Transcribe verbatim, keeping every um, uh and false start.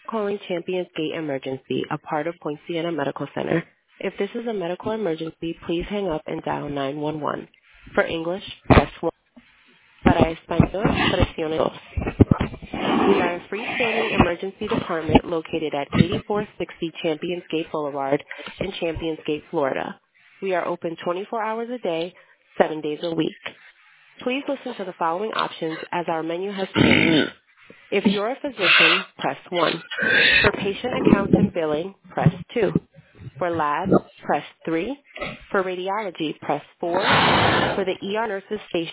Calling Champions Gate Emergency, a part of Point Siena Medical Center. If this is a medical emergency, please hang up and dial nine one one. For English, press one. Para español, presione dos. We are a freestanding emergency department located at eighty-four sixty Champions Gate Boulevard in Champions Gate, Florida. We are open twenty-four hours a day, seven days a week. Please listen to the following options as our menu has changed. If you're a physician, press one. For patient accounts and billing, press two. For labs, press three. For radiology, press four. For the E R nurses station.